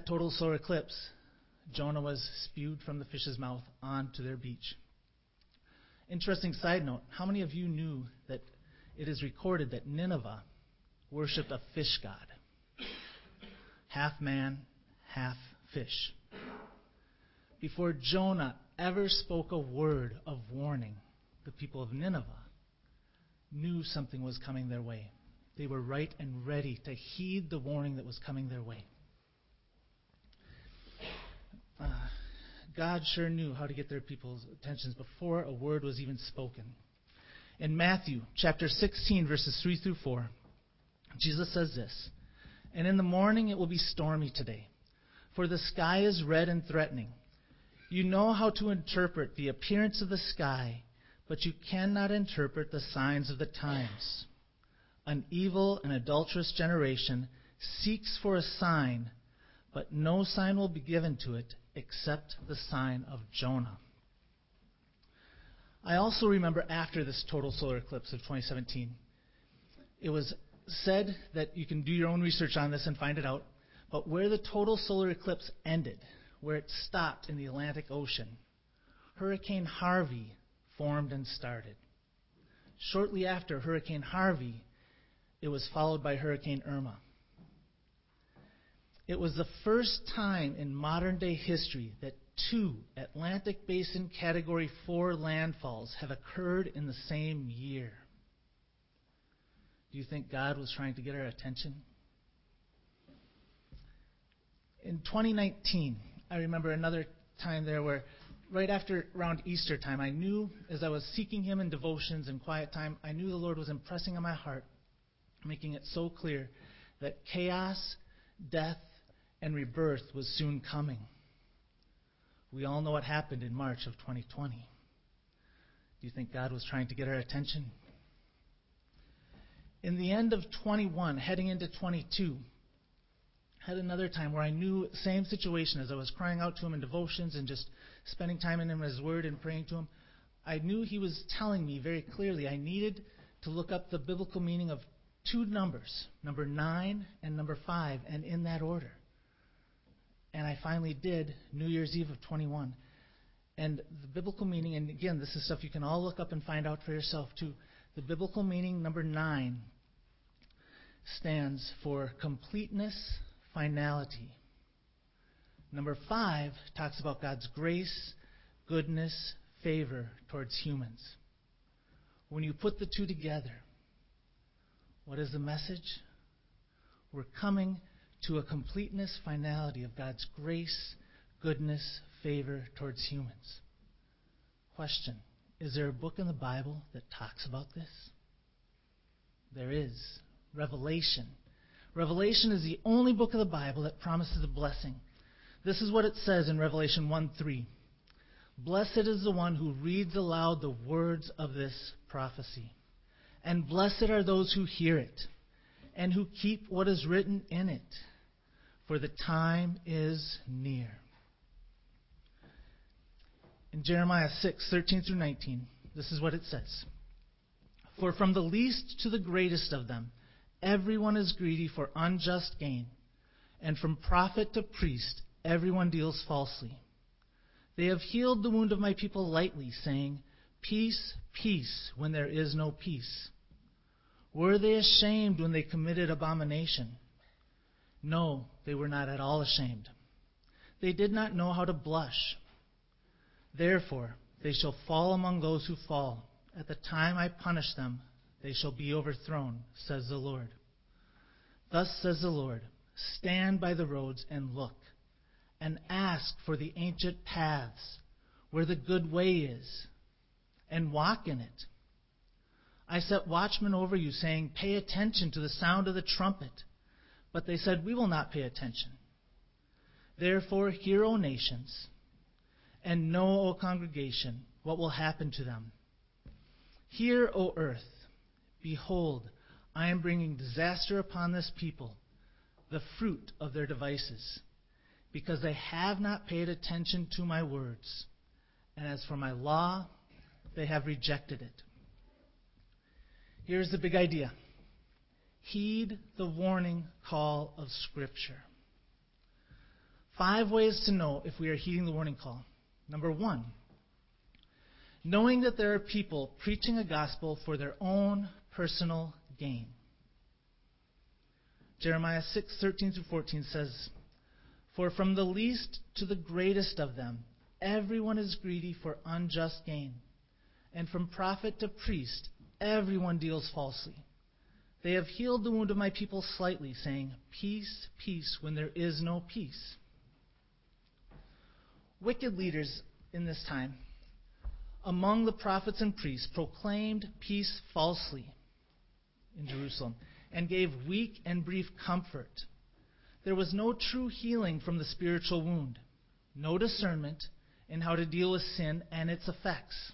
total solar eclipse, Jonah was spewed from the fish's mouth onto their beach. Interesting side note, how many of you knew that it is recorded that Nineveh worshipped a fish god? Half man, half fish. Before Jonah ever spoke a word of warning, the people of Nineveh knew something was coming their way. They were right and ready to heed the warning that was coming their way. God sure knew how to get their people's attentions before a word was even spoken. In Matthew chapter 16, verses 3 through 4, Jesus says this, "And in the morning it will be stormy today, for the sky is red and threatening. You know how to interpret the appearance of the sky, but you cannot interpret the signs of the times. An evil and adulterous generation seeks for a sign, but no sign will be given to it except the sign of Jonah." I also remember after this total solar eclipse of 2017, it was said that you can do your own research on this and find it out, but where the total solar eclipse ended, where it stopped in the Atlantic Ocean, Hurricane Harvey formed and started. Shortly after Hurricane Harvey, it was followed by Hurricane Irma. It was the first time in modern-day history that 2 Atlantic Basin Category 4 landfalls have occurred in the same year. Do you think God was trying to get our attention? In 2019, I remember another time there where right after around Easter time, I knew as I was seeking Him in devotions and quiet time, I knew the Lord was impressing on my heart, making it so clear that chaos, death, and rebirth was soon coming. We all know what happened in March of 2020. Do you think God was trying to get our attention? In the end of 21, heading into 22, I had another time where I knew same situation as I was crying out to Him in devotions and just spending time in His Word and praying to Him. I knew He was telling me very clearly I needed to look up the biblical meaning of 2 numbers, number 9 and number 5, and in that order. And I finally did, New Year's Eve of 21. And the biblical meaning, and again, this is stuff you can all look up and find out for yourself too. The biblical meaning, number 9, stands for completeness, finality. Number 5 talks about God's grace, goodness, favor towards humans. When you put the 2 together, what is the message? We're coming to a completeness, finality of God's grace, goodness, favor towards humans. Question, is there a book in the Bible that talks about this? There is. Revelation. Revelation is the only book of the Bible that promises a blessing. This is what it says in Revelation 1:3. "Blessed is the one who reads aloud the words of this prophecy, and blessed are those who hear it, and who keep what is written in it, for the time is near." In Jeremiah 6:13 through 19, this is what it says. "For from the least to the greatest of them, everyone is greedy for unjust gain, and from prophet to priest, everyone deals falsely. They have healed the wound of my people lightly, saying, 'Peace, peace,' when there is no peace. Were they ashamed when they committed abomination? No, they were not at all ashamed. They did not know how to blush. Therefore, they shall fall among those who fall. At the time I punish them, they shall be overthrown, says the Lord. Thus says the Lord, stand by the roads and look, and ask for the ancient paths, where the good way is, and walk in it. I set watchmen over you, saying, pay attention to the sound of the trumpet. But they said, we will not pay attention. Therefore, hear, O nations, and know, O congregation, what will happen to them. Hear, O earth, behold, I am bringing disaster upon this people, the fruit of their devices, because they have not paid attention to my words, and as for my law, they have rejected it. Here's the big idea. Heed the warning call of Scripture. 5 ways to know if we are heeding the warning call. Number 1, knowing that there are people preaching a gospel for their own personal gain. Jeremiah 6:13-14 says, "For from the least to the greatest of them, everyone is greedy for unjust gain. And from prophet to priest, everyone deals falsely. They have healed the wound of my people slightly, saying, 'Peace, peace,' when there is no peace." Wicked leaders in this time, among the prophets and priests, proclaimed peace falsely in Jerusalem and gave weak and brief comfort. There was no true healing from the spiritual wound, no discernment in how to deal with sin and its effects.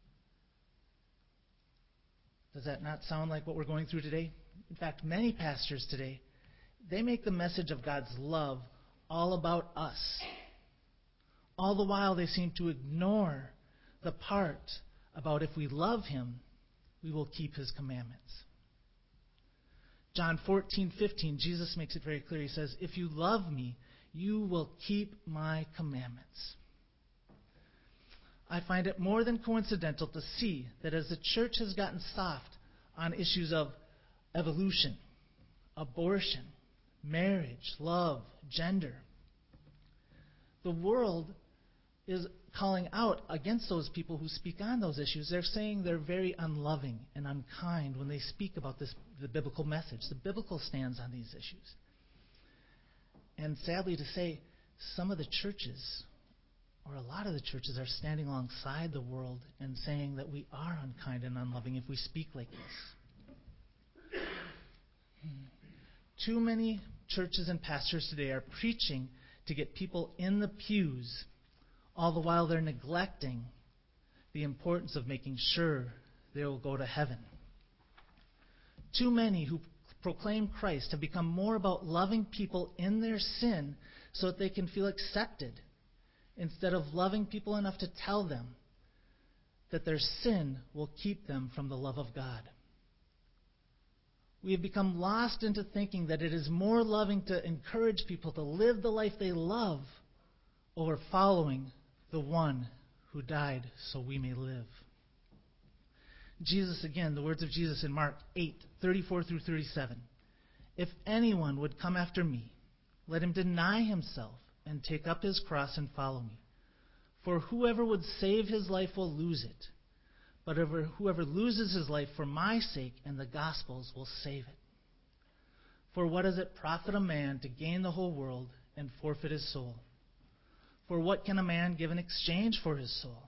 Does that not sound like what we're going through today? In fact, many pastors today, they make the message of God's love all about us. All the while, they seem to ignore the part about if we love Him, we will keep His commandments. John 14:15, Jesus makes it very clear. He says, "If you love me, you will keep my commandments." I find it more than coincidental to see that as the church has gotten soft on issues of evolution, abortion, marriage, love, gender, the world is calling out against those people who speak on those issues. They're saying they're very unloving and unkind when they speak about the biblical message, the biblical stance on these issues. And sadly to say, some of the churches, or a lot of the churches, are standing alongside the world and saying that we are unkind and unloving if we speak like this. Too many churches and pastors today are preaching to get people in the pews, all the while they're neglecting the importance of making sure they will go to heaven. Too many who proclaim Christ have become more about loving people in their sin so that they can feel accepted, instead of loving people enough to tell them that their sin will keep them from the love of God. We have become lost into thinking that it is more loving to encourage people to live the life they love over following the one who died so we may live. Jesus, again, the words of Jesus in Mark 8:34-37. "If anyone would come after me, let him deny himself and take up his cross and follow me. For whoever would save his life will lose it. But whoever loses his life for my sake and the gospel's will save it. For what does it profit a man to gain the whole world and forfeit his soul? For what can a man give in exchange for his soul?"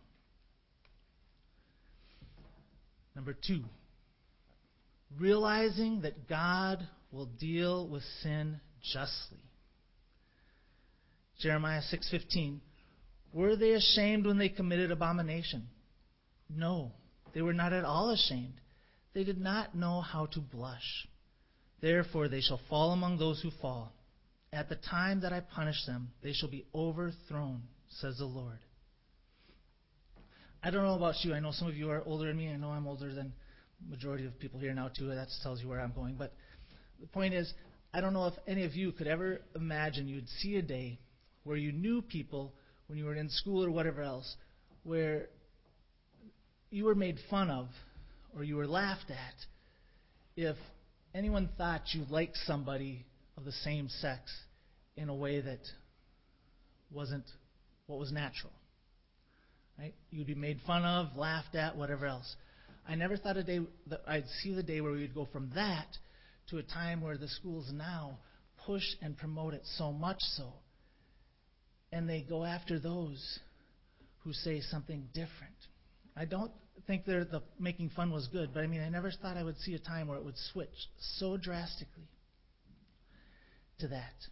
Number 2, realizing that God will deal with sin justly. Jeremiah 6:15, "Were they ashamed when they committed abomination? No, they were not at all ashamed. They did not know how to blush. Therefore they shall fall among those who fall. At the time that I punish them, they shall be overthrown, says the Lord." I don't know about you. I know some of you are older than me. I know I'm older than the majority of people here now, too. That tells you where I'm going. But the point is, I don't know if any of you could ever imagine you'd see a day where you knew people when you were in school or whatever else, where you were made fun of or you were laughed at if anyone thought you liked somebody of the same sex in a way that wasn't what was natural. Right? You'd be made fun of, laughed at, whatever else. I never thought a day that I'd see the day where we would go from that to a time where the schools now push and promote it so much so, and they go after those who say something different. I don't think the making fun was good, but I never thought I would see a time where it would switch so drastically to that.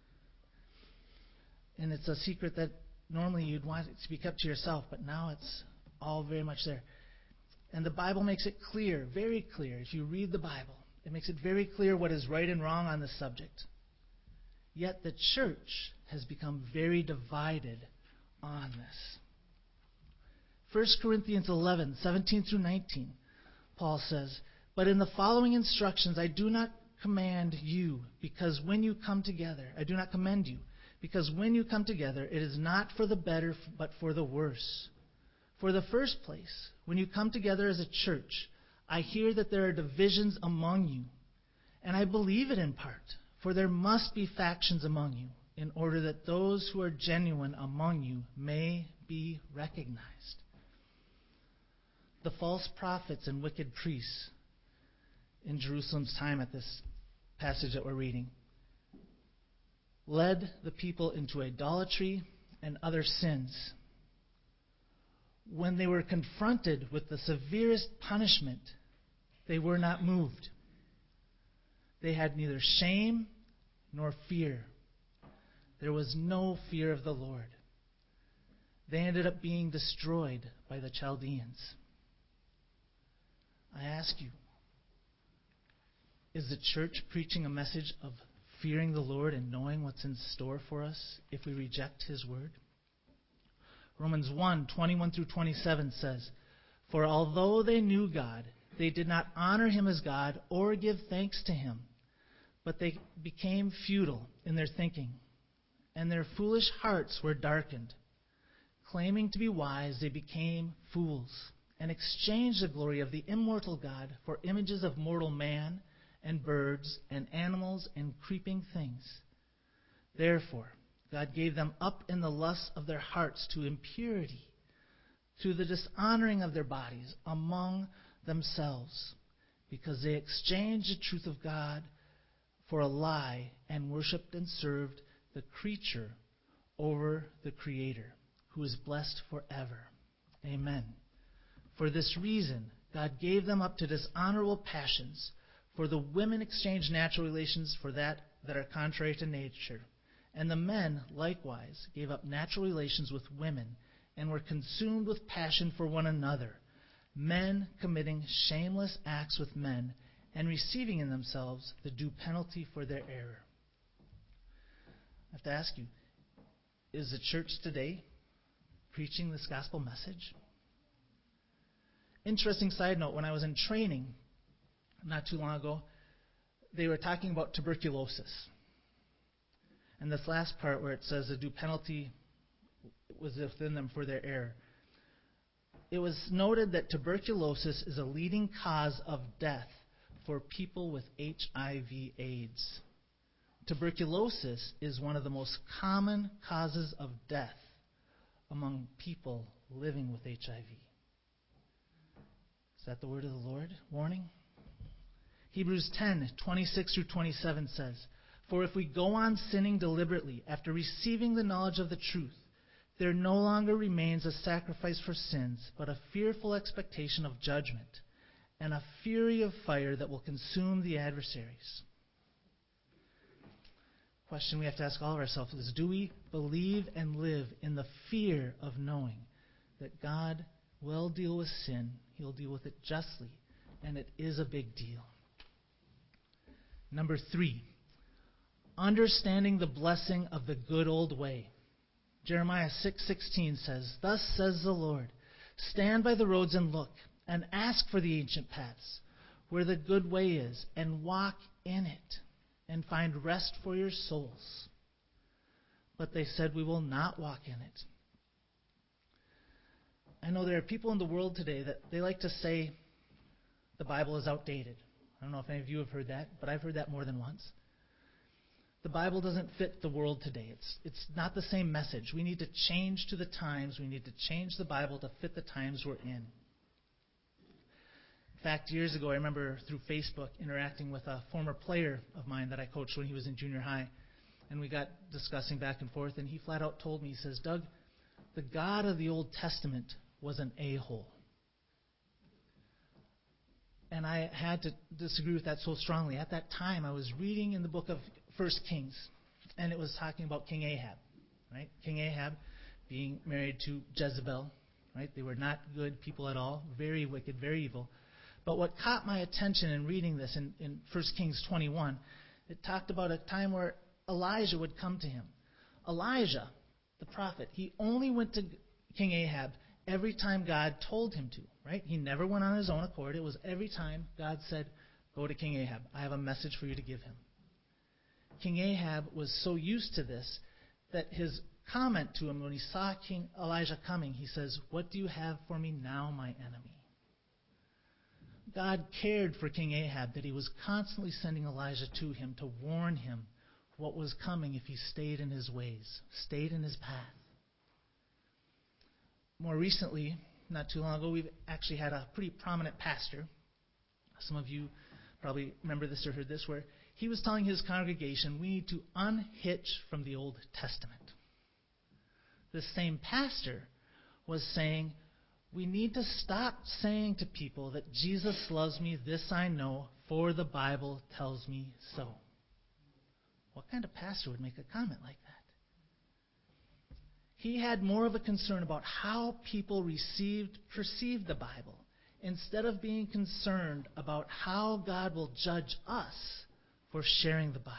And it's a secret that normally you'd want it to be kept to yourself, but now it's all very much there. And the Bible makes it clear, very clear. If you read the Bible, it makes it very clear what is right and wrong on this subject. Yet the church has become very divided on this. 1 Corinthians 11:17-19, Paul says, "But in the following instructions I do not commend you, because when you come together, I do not commend you, Because when you come together, it is not for the better, but for the worse. For the first place, when you come together as a church, I hear that there are divisions among you. And I believe it in part, for there must be factions among you, in order that those who are genuine among you may be recognized. The false prophets and wicked priests in Jerusalem's time at this passage that we're reading led the people into idolatry and other sins. When they were confronted with the severest punishment, they were not moved. They had neither shame nor fear. There was no fear of the Lord. They ended up being destroyed by the Chaldeans. I ask you, is the church preaching a message of fearing the Lord and knowing what's in store for us if we reject His word? Romans 1:21 through 27 says, "For although they knew God, they did not honor Him as God or give thanks to Him, but they became futile in their thinking, and their foolish hearts were darkened. Claiming to be wise, they became fools, and exchanged the glory of the immortal God for images of mortal man and birds and animals and creeping things. Therefore, God gave them up in the lusts of their hearts to impurity, to the dishonoring of their bodies among themselves, because they exchanged the truth of God for a lie and worshipped and served the creature over the Creator, who is blessed forever. Amen. For this reason, God gave them up to dishonorable passions. For the women exchanged natural relations for that are contrary to nature. And the men likewise gave up natural relations with women and were consumed with passion for one another, men committing shameless acts with men and receiving in themselves the due penalty for their error." I have to ask you, is the church today preaching this gospel message? Interesting side note, when I was in training not too long ago, they were talking about tuberculosis. And this last part where it says the due penalty was within them for their error. It was noted that tuberculosis is a leading cause of death for people with HIV/AIDS. Tuberculosis is one of the most common causes of death among people living with HIV. Is that the word of the Lord? Warning? Hebrews 10:26 through 27 says, "For if we go on sinning deliberately after receiving the knowledge of the truth, there no longer remains a sacrifice for sins, but a fearful expectation of judgment and a fury of fire that will consume the adversaries." Question we have to ask all of ourselves is, do we believe and live in the fear of knowing that God will deal with sin, He'll deal with it justly, and it is a big deal? Number 3, understanding the blessing of the good old way. Jeremiah 6:16 says, "Thus says the Lord, stand by the roads and look, and ask for the ancient paths, where the good way is, and walk in it, and find rest for your souls." But they said, "We will not walk in it." I know there are people in the world today that they like to say the Bible is outdated. I don't know if any of you have heard that, but I've heard that more than once. The Bible doesn't fit the world today. It's not the same message. We need to change to the times. We need to change the Bible to fit the times we're in. In fact, years ago, I remember through Facebook interacting with a former player of mine that I coached when he was in junior high, and we got discussing back and forth, and he flat out told me, he says, "Doug, the God of the Old Testament was an a-hole." And I had to disagree with that so strongly. At that time, I was reading in the book of 1 Kings, and it was talking about King Ahab, right? King Ahab being married to Jezebel, right? They were not good people at all, very wicked, very evil. But what caught my attention in reading this in 1 Kings 21, it talked about a time where Elijah would come to him. Elijah, the prophet, he only went to King Ahab every time God told him to, right? He never went on his own accord. It was every time God said, "Go to King Ahab. I have a message for you to give him." King Ahab was so used to this that his comment to him when he saw King Elijah coming, he says, "What do you have for me now, my enemy?" God cared for King Ahab, that he was constantly sending Elijah to him to warn him what was coming if he stayed in his ways, stayed in his path. More recently, not too long ago, we've actually had a pretty prominent pastor. Some of you probably remember this or heard this, where he was telling his congregation, we need to unhitch from the Old Testament. The same pastor was saying, we need to stop saying to people that Jesus loves me, this I know, for the Bible tells me so. What kind of pastor would make a comment like that? He had more of a concern about how people perceived the Bible, instead of being concerned about how God will judge us for sharing the Bible.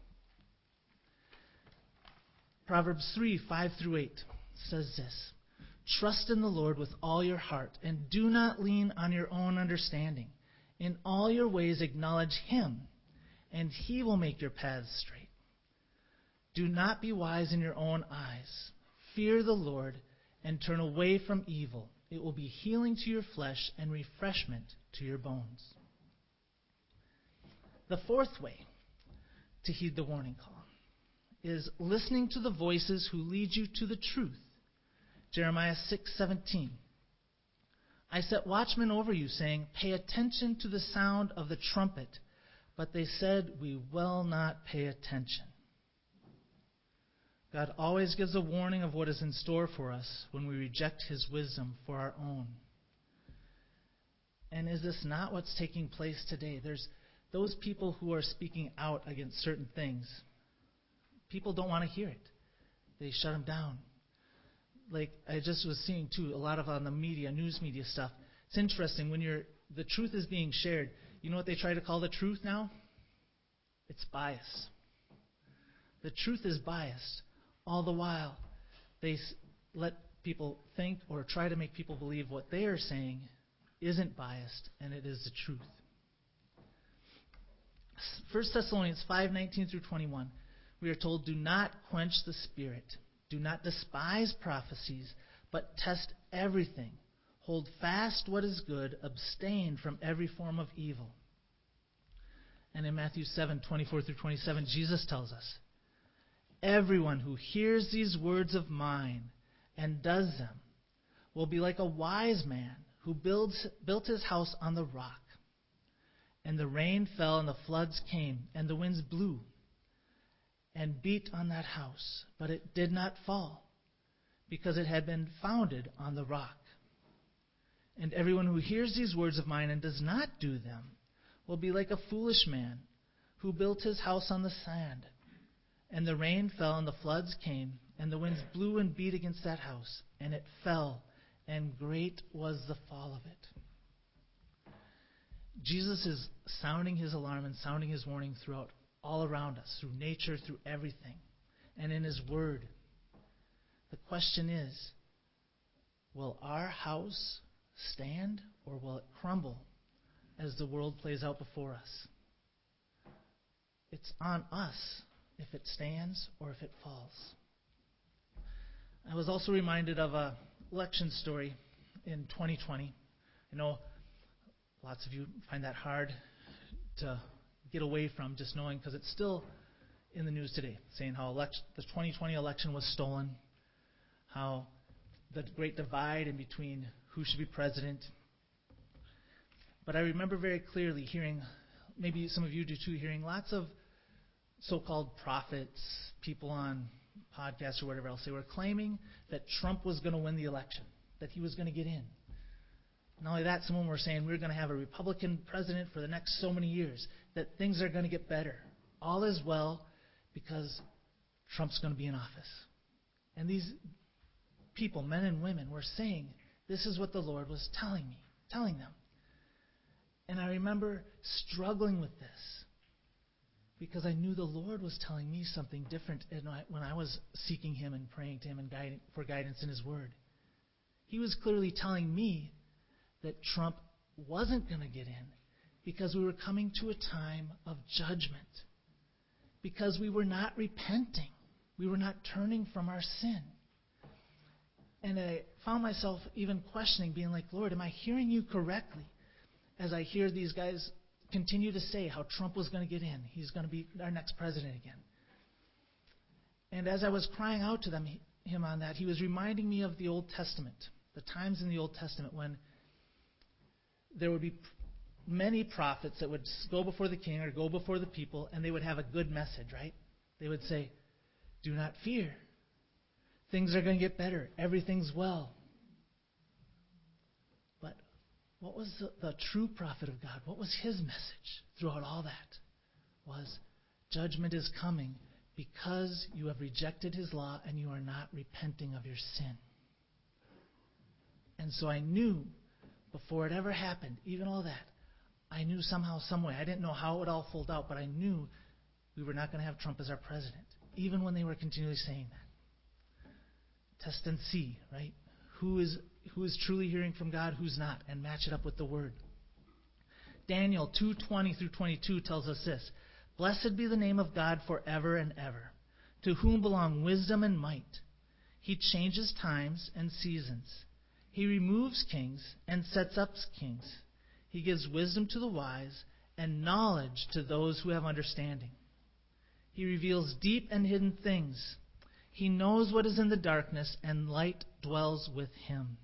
Proverbs 3:5-8 says this, "Trust in the Lord with all your heart, and do not lean on your own understanding. In all your ways acknowledge Him, and He will make your paths straight. Do not be wise in your own eyes. Fear the Lord and turn away from evil. It will be healing to your flesh and refreshment to your bones." The fourth way to heed the warning call is listening to the voices who lead you to the truth. Jeremiah 6:17. "I set watchmen over you, saying, pay attention to the sound of the trumpet. But they said, we will not pay attention." God always gives a warning of what is in store for us when we reject His wisdom for our own. And is this not what's taking place today? There's those people who are speaking out against certain things. People don't want to hear it. They shut them down. Like I just was seeing too, a lot of on the media, news media stuff. It's interesting when the truth is being shared. You know what they try to call the truth now? It's bias. The truth is biased. All the while, they let people think or try to make people believe what they are saying isn't biased, and it is the truth. 1 Thessalonians 5:19-21, we are told, "Do not quench the spirit. Do not despise prophecies, but test everything. Hold fast what is good. Abstain from every form of evil." And in Matthew 7:24-27, Jesus tells us, "Everyone who hears these words of mine and does them will be like a wise man who built his house on the rock. And the rain fell, and the floods came, and the winds blew and beat on that house. But it did not fall, because it had been founded on the rock. And everyone who hears these words of mine and does not do them will be like a foolish man who built his house on the sand. And the rain fell, and the floods came, and the winds blew and beat against that house, and it fell, and great was the fall of it." Jesus is sounding His alarm and sounding His warning throughout all around us, through nature, through everything, and in His Word. The question is, will our house stand or will it crumble as the world plays out before us? It's on us if it stands or if it falls. I was also reminded of an election story in 2020. I know lots of you find that hard to get away from, just knowing, because it's still in the news today, saying how the 2020 election was stolen, how the great divide in between who should be president. But I remember very clearly hearing, maybe some of you do too, hearing lots of so-called prophets, people on podcasts or whatever else, they were claiming that Trump was going to win the election, that he was going to get in. Not only that, someone were saying we're going to have a Republican president for the next so many years, that things are going to get better. All is well because Trump's going to be in office. And these people, men and women, were saying, this is what the Lord was telling them. And I remember struggling with this because I knew the Lord was telling me something different when I was seeking Him and praying to Him and for guidance in His Word. He was clearly telling me that Trump wasn't going to get in because we were coming to a time of judgment, because we were not repenting. We were not turning from our sin. And I found myself even questioning, being like, Lord, am I hearing you correctly? As I hear these guys continue to say how Trump was going to get in. He's going to be our next president again. And as I was crying out to him on that, he was reminding me of the Old Testament, the times in the Old Testament when there would be many prophets that would go before the king or go before the people, and they would have a good message, right? They would say, do not fear. Things are going to get better. Everything's well. But what was the true prophet of God? What was his message throughout all that? Was judgment is coming because you have rejected his law and you are not repenting of your sin. And so I knew before it ever happened, even all that, I knew somehow, some way, I didn't know how it would all fold out, but I knew we were not going to have Trump as our president, even when they were continually saying that. Test and see, right? Who is truly hearing from God, who's not, and match it up with the Word. Daniel 2:20 through 22 tells us this: Blessed be the name of God forever and ever, to whom belong wisdom and might. He changes times and seasons. He removes kings and sets up kings. He gives wisdom to the wise and knowledge to those who have understanding. He reveals deep and hidden things. He knows what is in the darkness, and light dwells with him.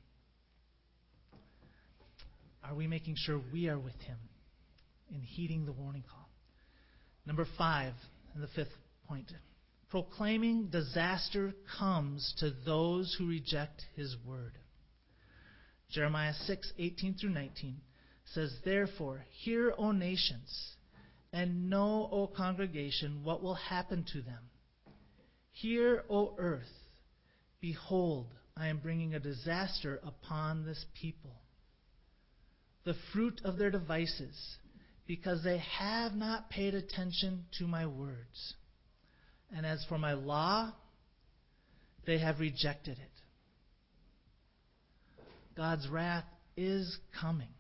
Are we making sure we are with him in heeding the warning call? Number 5, and the 5th point. Proclaiming disaster comes to those who reject his word. Jeremiah 6:18 through 19 says, Therefore, hear, O nations, and know, O congregation, what will happen to them. Hear, O earth, behold, I am bringing a disaster upon this people, the fruit of their devices, because they have not paid attention to my words. And as for my law, they have rejected it. God's wrath is coming.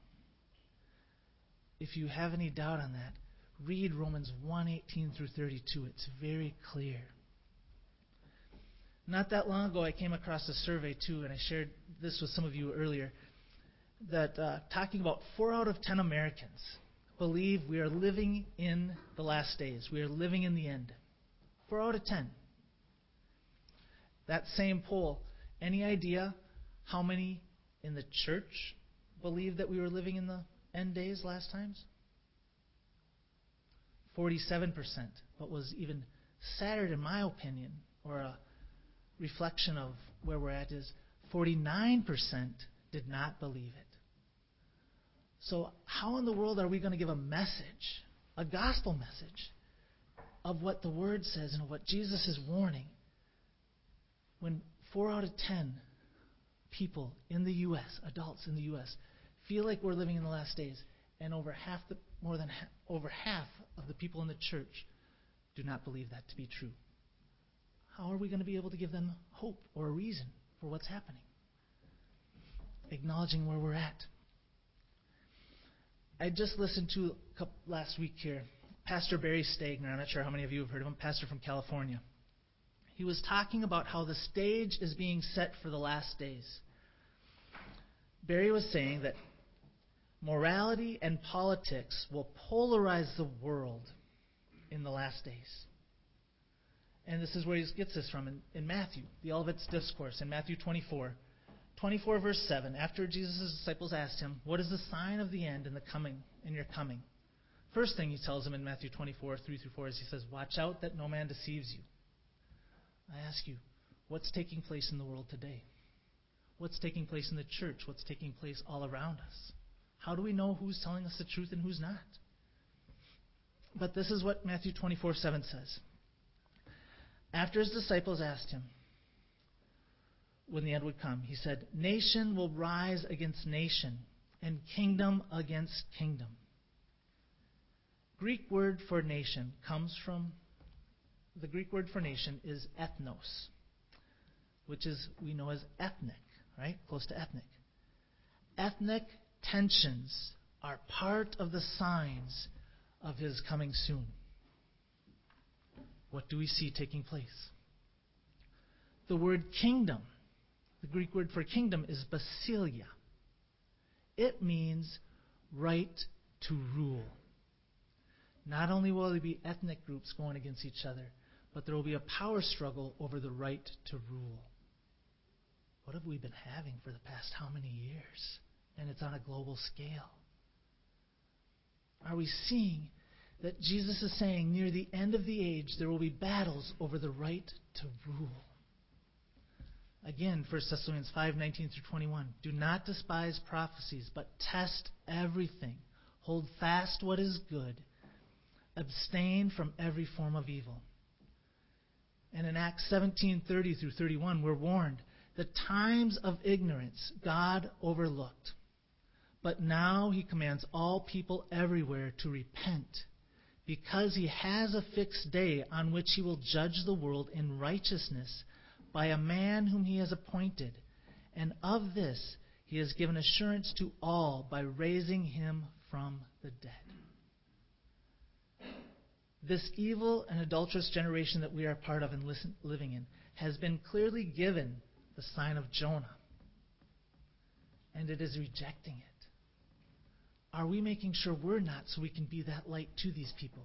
If you have any doubt on that, read Romans 1:18 through 32. It's very clear. Not that long ago, I came across a survey, too, and I shared this with some of you earlier, that talking about 4 out of 10 Americans believe we are living in the last days. We are living in the end. 4 out of 10. That same poll, any idea how many in the church believed that we were living in the end days last times? 47%. What was even sadder, in my opinion, or a reflection of where we're at, is 49% did not believe it. So how in the world are we going to give a message, a gospel message, of what the Word says and what Jesus is warning, when 4 out of 10 people in the U.S., adults in the U.S., feel like we're living in the last days, and over half of the people in the church do not believe that to be true? How are we going to be able to give them hope or a reason for what's happening? Acknowledging where we're at. I just listened to last week here, Pastor Barry Stagner. I'm not sure how many of you have heard of him, pastor from California. He was talking about how the stage is being set for the last days. Barry was saying that morality and politics will polarize the world in the last days. And this is where he gets this from in Matthew, the Olivet Discourse, in Matthew 24. 24 verse 7, after Jesus' disciples asked him, what is the sign of the end in your coming? First thing he tells them in Matthew 24, 3 through 4 is he says, watch out that no man deceives you. I ask you, what's taking place in the world today? What's taking place in the church? What's taking place all around us? How do we know who's telling us the truth and who's not? But this is what Matthew 24:7 says. After his disciples asked him when the end would come, he said, nation will rise against nation and kingdom against kingdom. The Greek word for nation is ethnos, which is, we know as ethnic, right? Close to ethnic. Ethnic tensions are part of the signs of his coming soon. What do we see taking place? The word kingdom, the Greek word for kingdom, is basileia. It means right to rule. Not only will there be ethnic groups going against each other, but there will be a power struggle over the right to rule. What have we been having for the past how many years? And it's on a global scale. Are we seeing that Jesus is saying near the end of the age there will be battles over the right to rule? Again, 1 Thessalonians 5:19-21. Do not despise prophecies, but test everything. Hold fast what is good. Abstain from every form of evil. And in Acts 17:30-31, we're warned, the times of ignorance God overlooked. But now he commands all people everywhere to repent, because he has a fixed day on which he will judge the world in righteousness by a man whom he has appointed. And of this he has given assurance to all by raising him from the dead. This evil and adulterous generation that we are part of and living in has been clearly given the sign of Jonah. And it is rejecting it. Are we making sure we're not, so we can be that light to these people?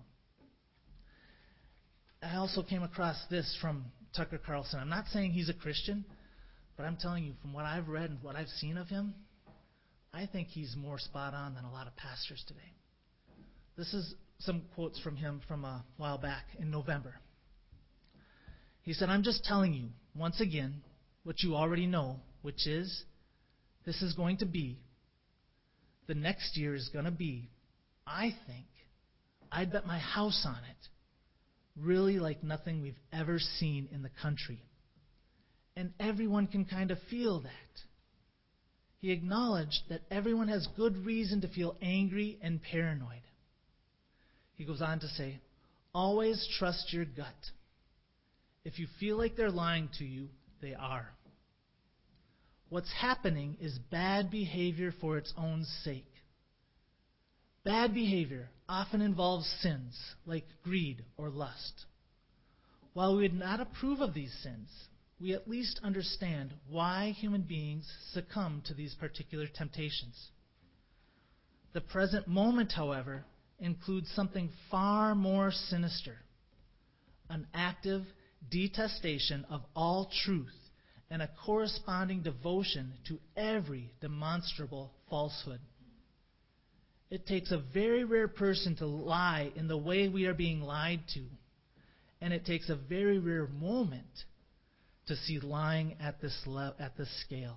I also came across this from Tucker Carlson. I'm not saying he's a Christian, but I'm telling you, from what I've read and what I've seen of him, I think he's more spot on than a lot of pastors today. This is some quotes from him from a while back in November. He said, I'm just telling you, once again, what you already know, which is, this is going to be, the next year is going to be, I think, I'd bet my house on it, really like nothing we've ever seen in the country. And everyone can kind of feel that. He acknowledged that everyone has good reason to feel angry and paranoid. He goes on to say, always trust your gut. If you feel like they're lying to you, they are. What's happening is bad behavior for its own sake. Bad behavior often involves sins like greed or lust. While we would not approve of these sins, we at least understand why human beings succumb to these particular temptations. The present moment, however, includes something far more sinister, an active detestation of all truth and a corresponding devotion to every demonstrable falsehood. It takes a very rare person to lie in the way we are being lied to, and it takes a very rare moment to see lying at this scale.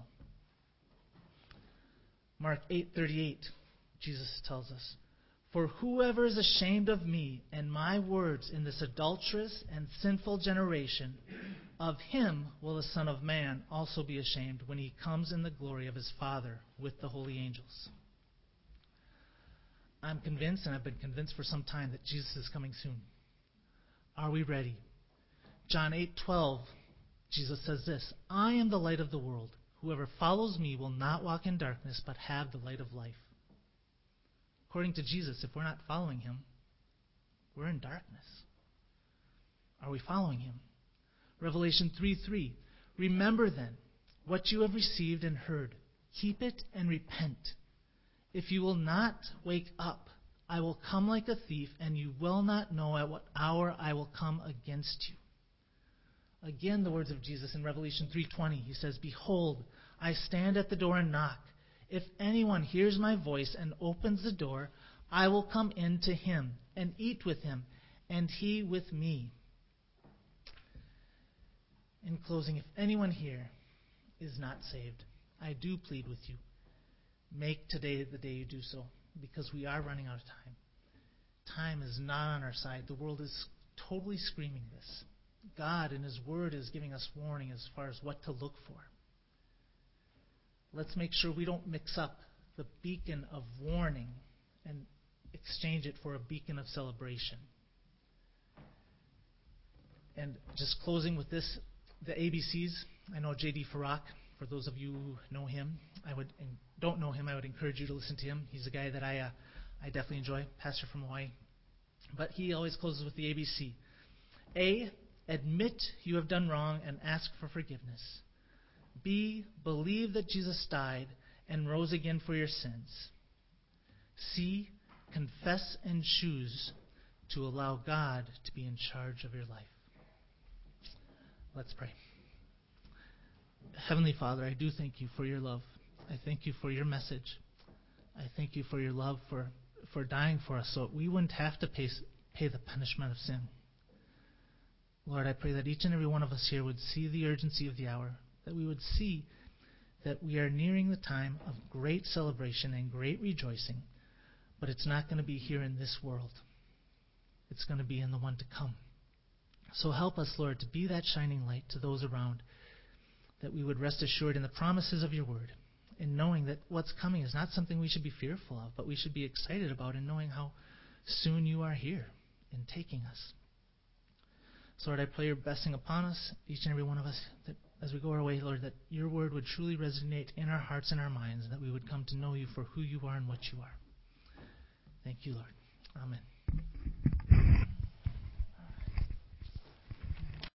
Mark 8:38, Jesus tells us, for whoever is ashamed of me and my words in this adulterous and sinful generation, of him will the Son of Man also be ashamed when he comes in the glory of his Father with the holy angels. I'm convinced, and I've been convinced for some time, that Jesus is coming soon. Are we ready? John 8:12, Jesus says this, I am the light of the world. Whoever follows me will not walk in darkness, but have the light of life. According to Jesus, if we're not following him, we're in darkness. Are we following him? Revelation 3:3, remember then what you have received and heard. Keep it and repent. If you will not wake up, I will come like a thief, and you will not know at what hour I will come against you. Again, the words of Jesus in Revelation 3:20. He says, behold, I stand at the door and knock. If anyone hears my voice and opens the door, I will come in to him and eat with him, and he with me. In closing, if anyone here is not saved, I do plead with you, make today the day you do so, because we are running out of time. Time is not on our side. The world is totally screaming this. God in his word is giving us warning as far as what to look for. Let's make sure we don't mix up the beacon of warning and exchange it for a beacon of celebration. And just closing with this, the ABCs. I know J.D. Farag. For those of you who know him, and don't know him, I would encourage you to listen to him. He's a guy that I definitely enjoy, pastor from Hawaii. But he always closes with the ABC. A, Admit you have done wrong and ask for forgiveness. B, believe that Jesus died and rose again for your sins. C, confess and choose to allow God to be in charge of your life. Let's pray. Heavenly Father, I do thank you for your love. I thank you for your message. I thank you for your love for dying for us so that we wouldn't have to pay the punishment of sin. Lord, I pray that each and every one of us here would see the urgency of the hour, that we would see that we are nearing the time of great celebration and great rejoicing, but it's not going to be here in this world. It's going to be in the one to come. So help us, Lord, to be that shining light to those around, that we would rest assured in the promises of your word, and knowing that what's coming is not something we should be fearful of, but we should be excited about, and knowing how soon you are here in taking us. So, Lord, I pray your blessing upon us, each and every one of us, that as we go our way, Lord, that your word would truly resonate in our hearts and our minds, and that we would come to know you for who you are and what you are. Thank you, Lord. Amen.